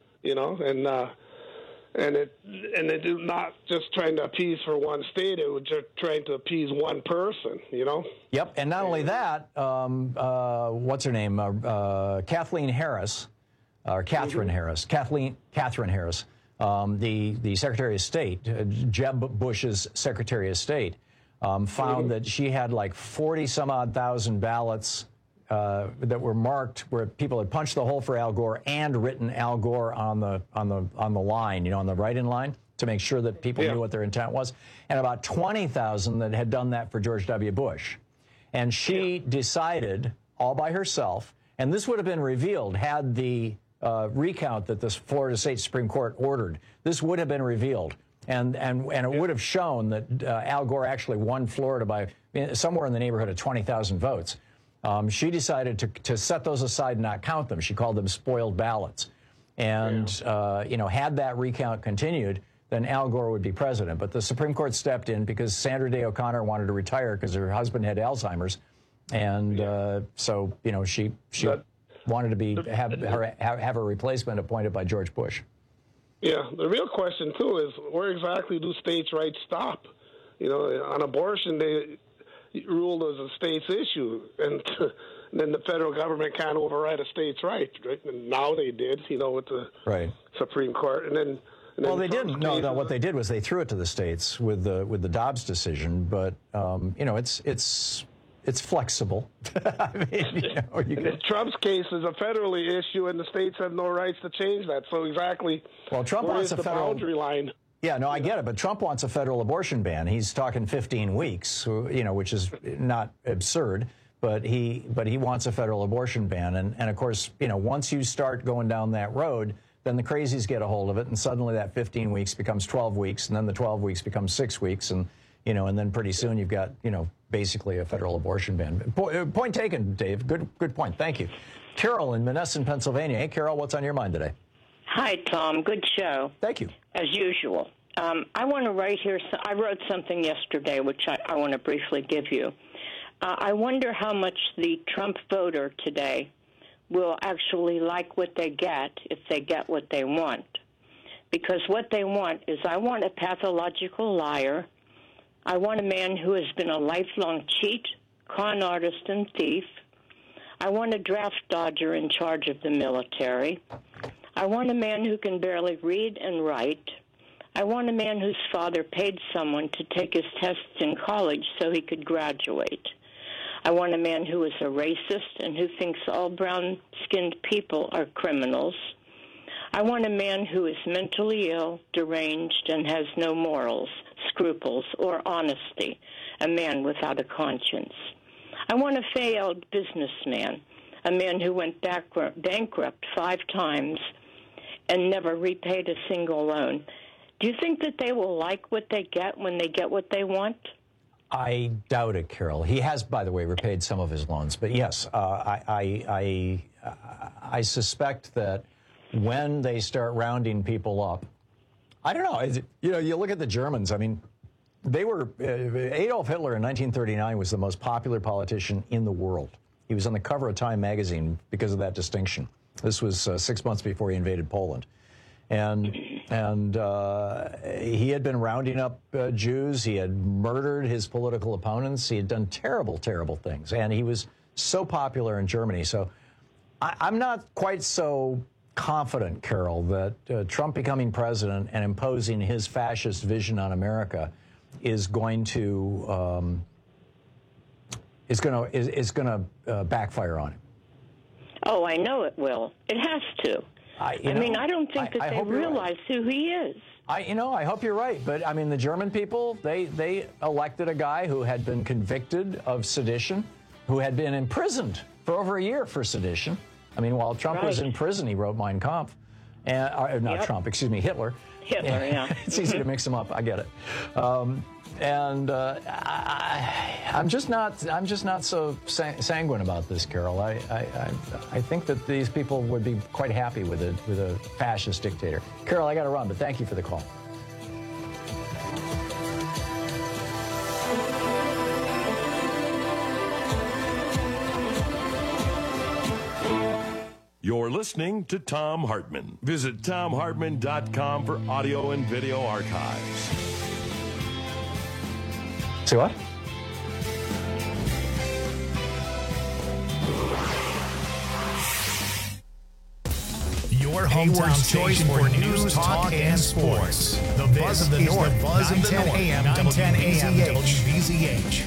And it is not just trying to appease for one state; it was just trying to appease one person. Yep, and not only that, what's her name? Kathleen Harris, or Catherine Harris. Catherine Harris, the Secretary of State, Jeb Bush's Secretary of State, found that she had like 40-some-odd thousand ballots that were marked where people had punched the hole for Al Gore and written Al Gore on the line, on the write-in line to make sure that people knew what their intent was, and about 20,000 that had done that for George W. Bush. And she decided all by herself, and this would have been revealed had the recount that the Florida State Supreme Court ordered. This would have been revealed. And it would have shown that Al Gore actually won Florida by somewhere in the neighborhood of 20,000 votes. She decided to set those aside and not count them. She called them spoiled ballots. And, had that recount continued, then Al Gore would be president. But the Supreme Court stepped in because Sandra Day O'Connor wanted to retire because her husband had Alzheimer's. And so, she wanted to have a replacement appointed by George Bush. Yeah, the real question, too, is where exactly do states' rights stop? On abortion, they ruled as a state's issue, and then the federal government can't override a state's rights, right? And now they did, with the Supreme Court, and then they didn't. No, what they did was they threw it to the states with the Dobbs decision, but it's flexible. I mean, Trump's case is a federally issue, and the states have no rights to change that. So exactly, Trump wants a federal boundary line. Yeah, no, I get it, but Trump wants a federal abortion ban. He's talking 15 weeks, which is not absurd, but he wants a federal abortion ban. And of course, once you start going down that road, then the crazies get a hold of it, and suddenly that 15 weeks becomes 12 weeks, and then the 12 weeks becomes 6 weeks, and then pretty soon you've got, basically a federal abortion ban. Point taken, Dave. Good point. Thank you. Carol in Menneson, Pennsylvania. Hey, Carol, what's on your mind today? Hi, Tom. Good show. Thank you. As usual. I want to write here. I wrote something yesterday, which I want to briefly give you. I wonder how much the Trump voter today will actually like what they get if they get what they want. Because what they want is, I want a pathological liar. I want a man who has been a lifelong cheat, con artist, and thief. I want a draft dodger in charge of the military. I want a man who can barely read and write. I want a man whose father paid someone to take his tests in college so he could graduate. I want a man who is a racist and who thinks all brown-skinned people are criminals. I want a man who is mentally ill, deranged, and has no morals, scruples, or honesty, a man without a conscience. I want a failed businessman, a man who went bankrupt 5 times and never repaid a single loan. Do you think that they will like what they get when they get what they want? I doubt it, Carol. He has, by the way, repaid some of his loans. But yes, I suspect that when they start rounding people up, I don't know. You look at the Germans. I mean, they were Adolf Hitler in 1939 was the most popular politician in the world. He was on the cover of Time magazine because of that distinction. This was 6 months before he invaded Poland. And he had been rounding up Jews. He had murdered his political opponents. He had done terrible, terrible things. And he was so popular in Germany. So I'm not quite so confident, Carol, that Trump becoming president and imposing his fascist vision on America is going to backfire on him. Oh, I know it will. It has to. I don't think that they realize who he is. I hope you're right. But, I mean, the German people, they elected a guy who had been convicted of sedition, who had been imprisoned for over a year for sedition. I mean, while Trump was in prison, he wrote Mein Kampf. Trump, excuse me, Hitler. Hitler, yeah. It's easy to mix them up. I get it. I'm just not so sanguine about this, Carol. I think that these people would be quite happy with a fascist dictator. Carol, I got to run, but thank you for the call. You're listening to Thom Hartmann. Visit ThomHartmann.com for audio and video archives. Say what? Your hometown's choice for news, talk, and sports. The Buzz of the North. The Buzz of the North. 910 AM WBZH.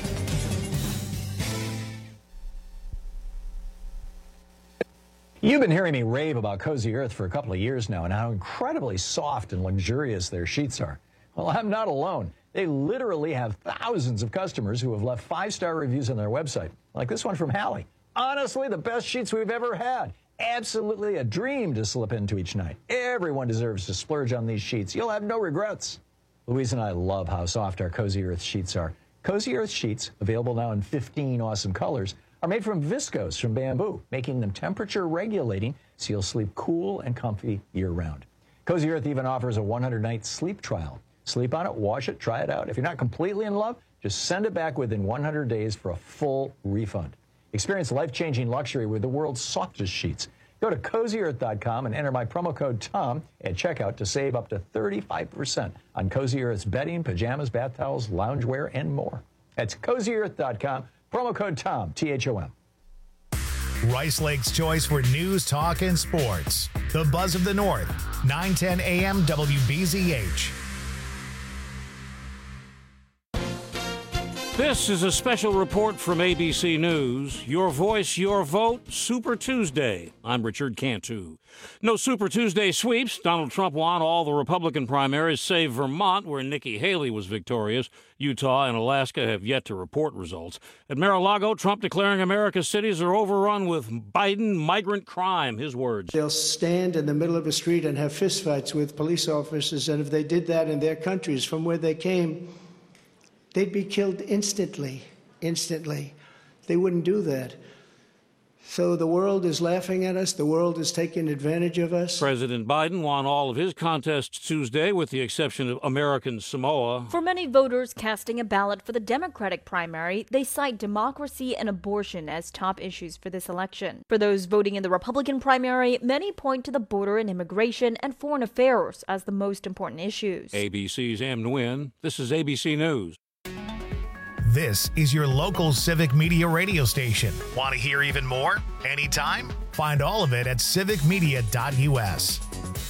You've been hearing me rave about Cozy Earth for a couple of years now and how incredibly soft and luxurious their sheets are. Well, I'm not alone. They literally have thousands of customers who have left 5-star reviews on their website, like this one from Hallie. Honestly, the best sheets we've ever had. Absolutely a dream to slip into each night. Everyone deserves to splurge on these sheets. You'll have no regrets. Louise and I love how soft our Cozy Earth sheets are. Cozy Earth sheets, available now in 15 awesome colors, are made from viscose from bamboo, making them temperature regulating so you'll sleep cool and comfy year-round. Cozy Earth even offers a 100-night sleep trial. Sleep on it, wash it, try it out. If you're not completely in love, just send it back within 100 days for a full refund. Experience life-changing luxury with the world's softest sheets. Go to CozyEarth.com and enter my promo code TOM at checkout to save up to 35% on Cozy Earth's bedding, pajamas, bath towels, loungewear, and more. That's CozyEarth.com, promo code TOM, T-H-O-M. Rice Lake's choice for news, talk, and sports. The Buzz of the North, 910 AM WBZH. This is a special report from ABC News. Your voice, your vote, Super Tuesday. I'm Richard Cantu. No Super Tuesday sweeps. Donald Trump won all the Republican primaries, save Vermont, where Nikki Haley was victorious. Utah and Alaska have yet to report results. At Mar-a-Lago, Trump declaring America's cities are overrun with Biden migrant crime. His words. They'll stand in the middle of a street and have fistfights with police officers, and if they did that in their countries from where they came, they'd be killed instantly. They wouldn't do that. So the world is laughing at us. The world is taking advantage of us. President Biden won all of his contests Tuesday, with the exception of American Samoa. For many voters casting a ballot for the Democratic primary, they cite democracy and abortion as top issues for this election. For those voting in the Republican primary, many point to the border and immigration and foreign affairs as the most important issues. ABC's Am Nguyen. This is ABC News. This is your local Civic Media radio station. Want to hear even more? Anytime? Find all of it at civicmedia.us.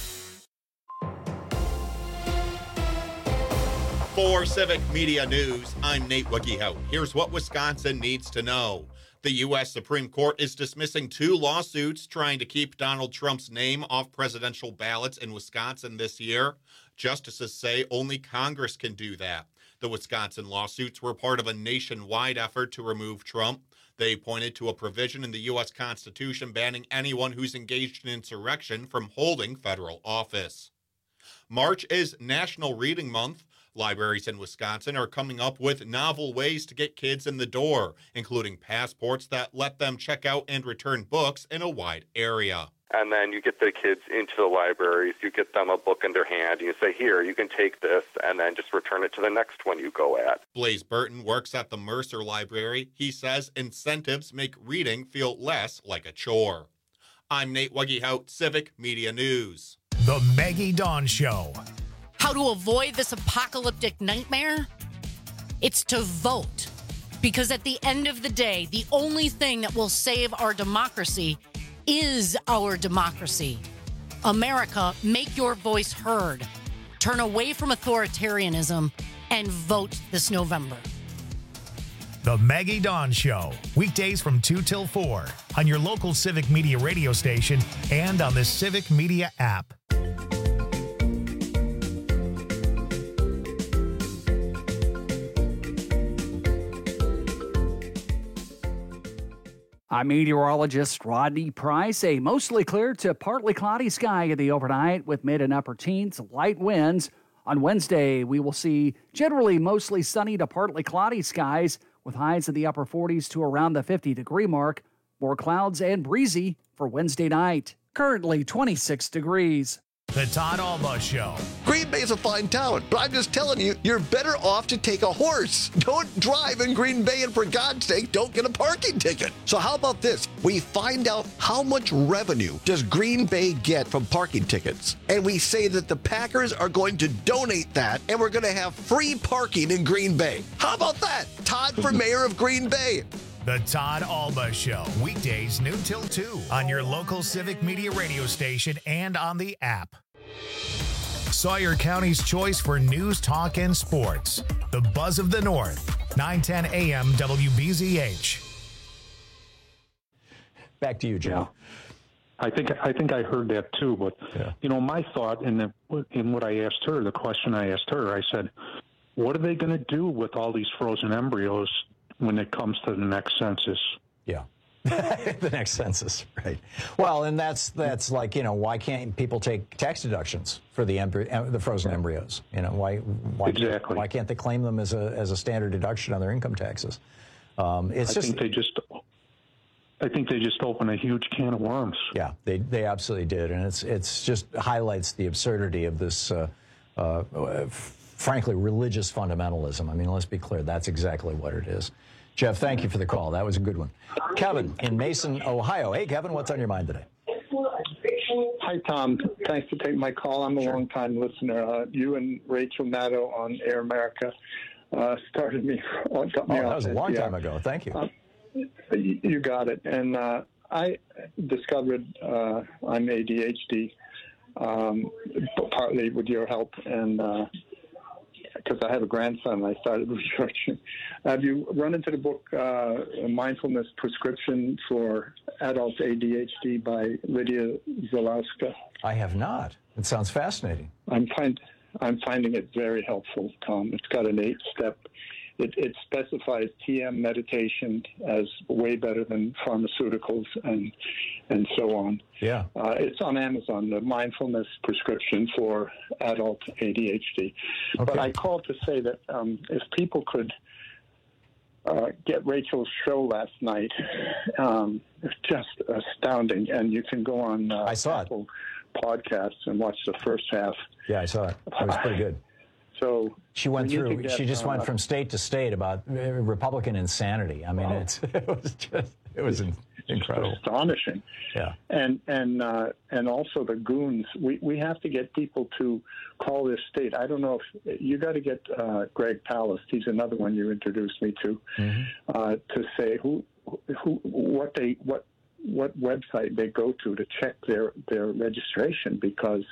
For Civic Media News, I'm Nate Wiggyhout. Here's what Wisconsin needs to know. The U.S. Supreme Court is dismissing 2 lawsuits trying to keep Donald Trump's name off presidential ballots in Wisconsin this year. Justices say only Congress can do that. The Wisconsin lawsuits were part of a nationwide effort to remove Trump. They pointed to a provision in the U.S. Constitution banning anyone who's engaged in insurrection from holding federal office. March is National Reading Month. Libraries in Wisconsin are coming up with novel ways to get kids in the door, including passports that let them check out and return books in a wide area. And then you get the kids into the libraries, you get them a book in their hand, and you say, here, you can take this, and then just return it to the next one you go at. Blaze Burton works at the Mercer Library. He says incentives make reading feel less like a chore. I'm Nate Wiggyhout, Civic Media News. The Maggie Dawn Show. How to avoid this apocalyptic nightmare? It's to vote. Because at the end of the day, the only thing that will save our democracy is our democracy. America, make your voice heard. Turn away from authoritarianism and vote this November. The Maggie Dawn Show, weekdays from 2 till 4 on your local Civic Media radio station and on the Civic Media app. I'm meteorologist Rodney Price. A mostly clear to partly cloudy sky in the overnight with mid and upper teens, light winds. On Wednesday, we will see generally mostly sunny to partly cloudy skies with highs in the upper 40s to around the 50-degree mark. More clouds and breezy for Wednesday night. Currently 26 degrees. The Todd Alba Show. Green Bay's a fine town, but I'm just telling you, you're better off to take a horse. Don't drive in Green Bay, and for God's sake, don't get a parking ticket. So how about this? We find out how much revenue does Green Bay get from parking tickets, and we say that the Packers are going to donate that, and we're going to have free parking in Green Bay. How about that? Todd for mayor of Green Bay. The Todd Alba Show, weekdays noon till 2 on your local Civic Media radio station and on the app. Sawyer County's choice for news, talk, and sports. The Buzz of the North, 910 AM WBZH. Back to you, Joe. I think I heard that too, but you know, my thought in what I asked her, the question I asked her, I said, what are they going to do with all these frozen embryos when it comes to the next census? Yeah. The next census, right. Well, and that's like, you know, why can't people take tax deductions for the frozen embryos? You know, why can't they claim them as a standard deduction on their income taxes? I think they just opened a huge can of worms. Yeah, they absolutely did, and it's just highlights the absurdity of this frankly religious fundamentalism. I mean, let's be clear, that's exactly what it is. Jeff, thank you for the call. That was a good one. Kevin in Mason, Ohio. Hey, Kevin, what's on your mind today? Hi, Tom. Thanks for taking my call. I'm a long-time listener. You and Rachel Maddow on Air America started me. Got me that was a long time ago. Thank you. You got it. And I discovered I'm ADHD, partly with your help, and because I have a grandson, I started researching. Have you run into the book Mindfulness Prescription for Adult ADHD by Lydia Zalowska? I have not. It sounds fascinating. I'm finding it very helpful, Tom. It's got an 8-step. It specifies TM meditation as way better than pharmaceuticals and so on. Yeah. It's on Amazon, the Mindfulness Prescription for Adult ADHD. Okay. But I called to say that if people could get Rachel's show last night, it's just astounding. And you can go on Apple Podcasts and watch the first half. Yeah, I saw it. It was pretty good. So she went she just went from state to state about Republican insanity. I mean, it It was incredible. Astonishing. Yeah. And also the goons. We have to get people to call this state. I don't know if you got to get Greg Palast. He's another one you introduced me to, to say what website they go to check their registration, because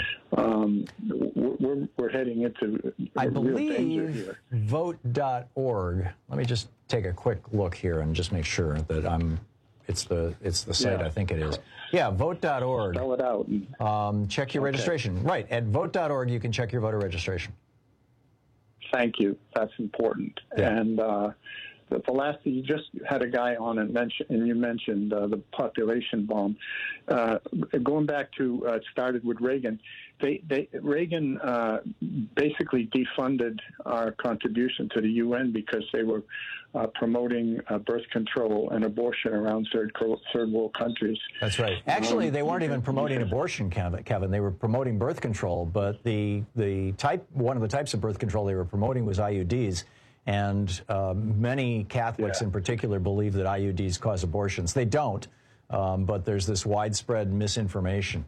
we're headting into real danger here. Vote.org. Let me just take a quick look here and just make sure that it's the site. I think it is. Yeah, vote.org. Spell it out. Check your registration. Right, at vote.org you can check your voter registration. Thank you. That's important. Yeah. And the last thing, you just had a guy on and you mentioned the population bomb. Going back to it started with Reagan. Reagan basically defunded our contribution to the UN because they were promoting birth control and abortion around third world countries. That's right. Actually, they weren't even promoting abortion, Kevin. They were promoting birth control, but one of the types of birth control they were promoting was IUDs. And many Catholics in particular believe that IUDs cause abortions. They don't, but there's this widespread misinformation.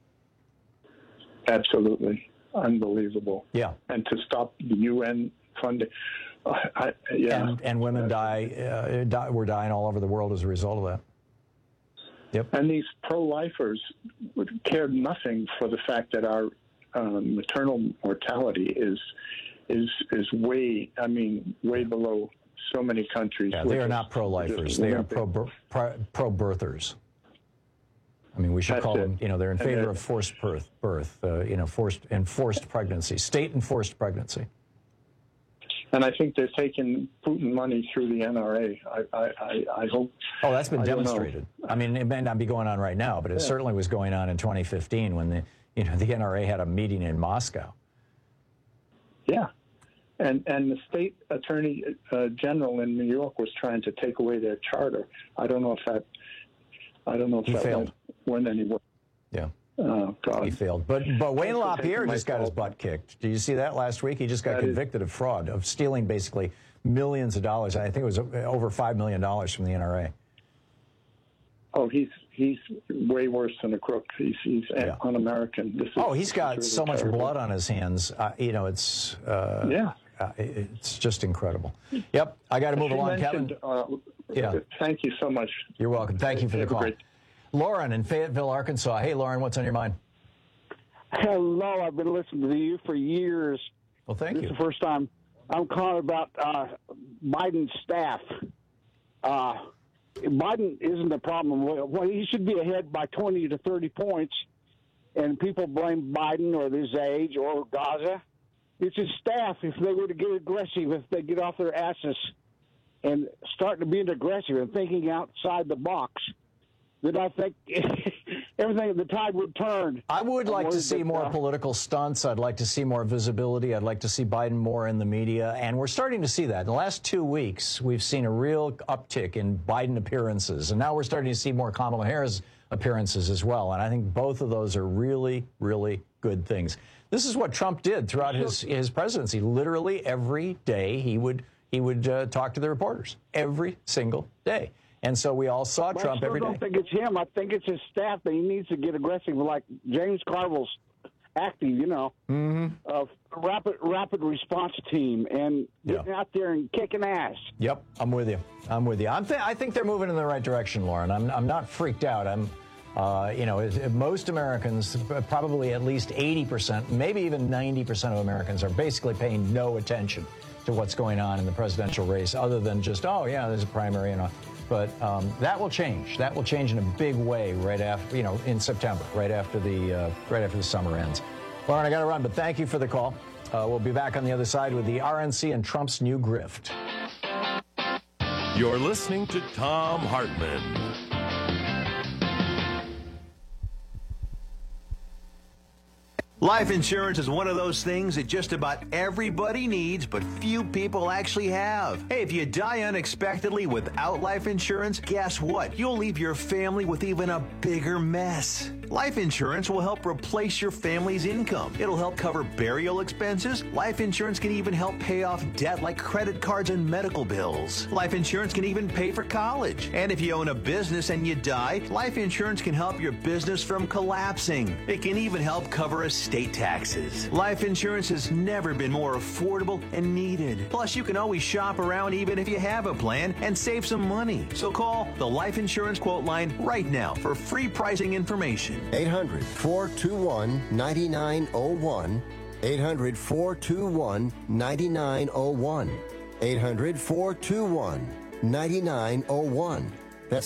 Absolutely. Unbelievable. Yeah. And to stop the UN funding. And women were dying all over the world as a result of that. Yep. And these pro-lifers cared nothing for the fact that our maternal mortality is way below so many countries. Yeah, they are not pro-lifers. They are pro-birthers. I mean, we should call them, they're in favor of forced birth, forced pregnancy, state-enforced pregnancy. And I think they're taking Putin money through the NRA. I hope. Oh, that's been demonstrated. I mean, it may not be going on right now, but it certainly was going on in 2015 when the NRA had a meeting in Moscow. Yeah. And the state attorney general in New York was trying to take away their charter. I don't know if that failed. Went anywhere. Yeah. Oh, God. He failed. But Wayne LaPierre just got his butt kicked. Did you see that last week? He just got convicted of fraud, of stealing basically millions of dollars. I think it was over $5 million from the NRA. Oh, he's way worse than a crook. He's un-American. He's got so much blood on his hands. It's it's just incredible. Yep, I got to move along, Kevin. Thank you so much. You're welcome. Thank you for the call. Lauren in Fayetteville, Arkansas. Hey, Lauren, what's on your mind? Hello, I've been listening to you for years. Well, thank you. This is the first time I'm calling about Biden's staff. Biden isn't the problem. Well, he should be ahead by 20 to 30 points, and people blame Biden or his age or Gaza. It's his staff. If they were to get aggressive, if they get off their asses and start to be aggressive and thinking outside the box, then I think everything, the tide would turn. I would like to see more political stunts. I'd like to see more visibility. I'd like to see Biden more in the media. And we're starting to see that. In the last 2 weeks, we've seen a real uptick in Biden appearances. And now we're starting to see more Kamala Harris appearances as well. And I think both of those are really, really good things. This is what Trump did throughout his presidency. Literally every day he would talk to the reporters. Every single day. And so we all saw Trump every day. I don't think it's him. I think it's his staff that he needs to get aggressive, like James Carville's acting, rapid response team and getting out there and kicking ass. Yep, I'm with you. I think they're moving in the right direction, Lauren. I'm not freaked out. Most Americans, probably at least 80%, maybe even 90% of Americans are basically paying no attention to what's going on in the presidential race, other than just, there's a primary and all. But that will change. That will change in a big way right after, in September, right after the summer ends. Lauren, I got to run, but thank you for the call. We'll be back on the other side with the RNC and Trump's new grift. You're listening to Thom Hartmann. Life insurance is one of those things that just about everybody needs, but few people actually have. Hey, if you die unexpectedly without life insurance, guess what? You'll leave your family with even a bigger mess. Life insurance will help replace your family's income. It'll help cover burial expenses. Life insurance can even help pay off debt like credit cards and medical bills. Life insurance can even pay for college. And if you own a business and you die, life insurance can help your business from collapsing. It can even help cover estate taxes. Life insurance has never been more affordable and needed. Plus, you can always shop around even if you have a plan and save some money. So call the Life Insurance Quote Line right now for free pricing information. 800-421-9901. 800-421-9901. 800-421-9901. That's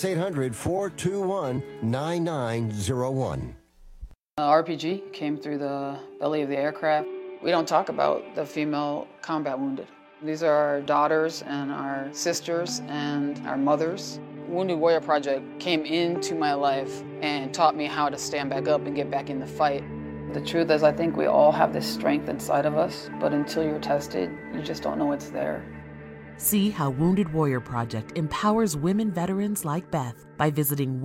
800-421-9901. RPG came through the belly of the aircraft. We don't talk about the female combat wounded. These are our daughters and our sisters and our mothers. Wounded Warrior Project came into my life and taught me how to stand back up and get back in the fight. The truth is, I think we all have this strength inside of us, but until you're tested, you just don't know it's there. See how Wounded Warrior Project empowers women veterans like Beth by visiting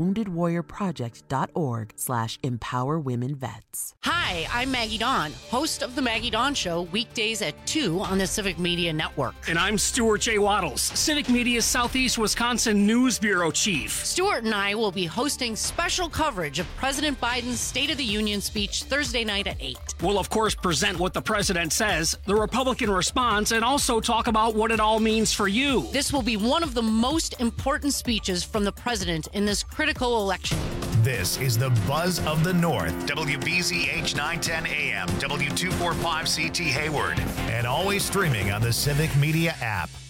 woundedwarriorproject.org/empowerwomenvets. Hi, I'm Maggie Dawn, host of The Maggie Dawn Show, weekdays at 2 on the Civic Media Network. And I'm Stuart J. Waddles, Civic Media's Southeast Wisconsin News Bureau Chief. Stuart and I will be hosting special coverage of President Biden's State of the Union speech Thursday night at 8. We'll, of course, present what the president says, the Republican response, and also talk about what it all means for you. This will be one of the most important speeches from the president in this critical election. This is the Buzz of the North, WBZH 910 AM, W245CT Hayward, and always streaming on the Civic Media app.